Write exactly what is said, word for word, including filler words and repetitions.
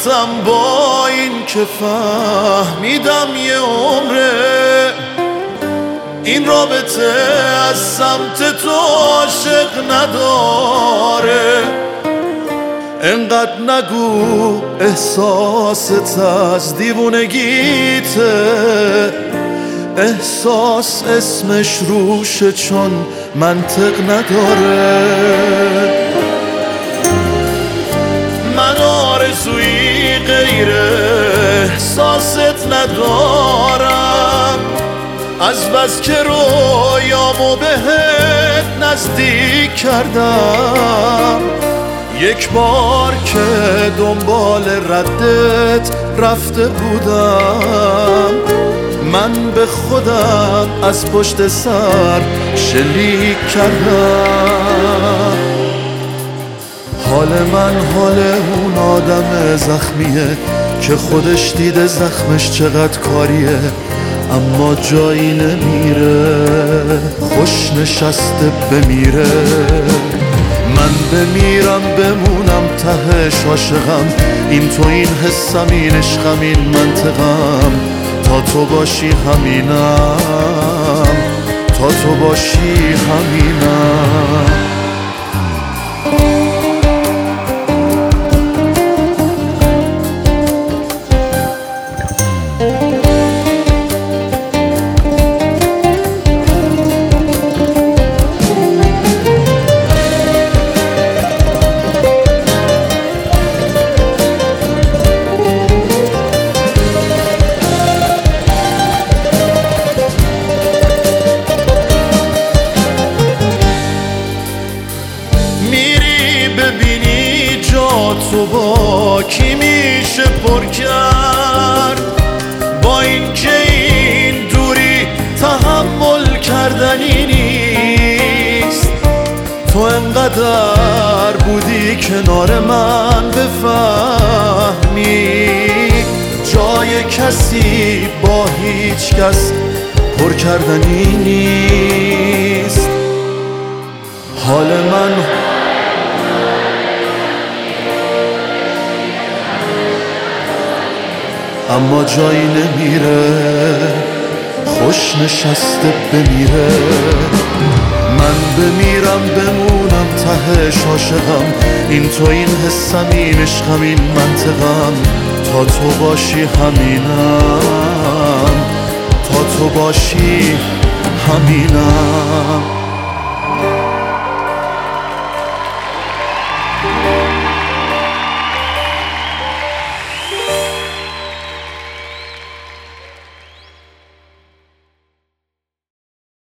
رفتم با این که فهمیدم یه عمره این رابطه از سمت تو عاشق نداره. انقدر نگو احساست از دیوونگیته، احساس اسمش روشه چون منطق نداره. من آرزویی غیر احساست ندارم، از بس که رویامو بهت نزدیک کردم. یک بار که دنبال ردت رفته بودم، من به خودم از پشت سر شلیک کردم. حال من حال اون آدم زخمیه که خودش دیده زخمش چقدر کاریه، اما جایی نمیره، خوش نشسته بمیره. من بمیرم بمونم تهش عاشقم، این تو این حسم این عشقم این منطقم. تا تو باشی همینم، تا تو باشی همینم. ببینی جا تو با کی میشه پر کرد، با این که این دوری تحمل کردنی نیست. تو انقدر بودی کنار من بفهمی جای کسی با هیچ کس پر کردنی نیست. حال من اما جایی نمیره، خوش نشسته بمیره. من بمیرم بمونم تهش عاشقم، این تو این حسم این عشقم این منطقم. تا تو باشی همینم، تا تو باشی همینم.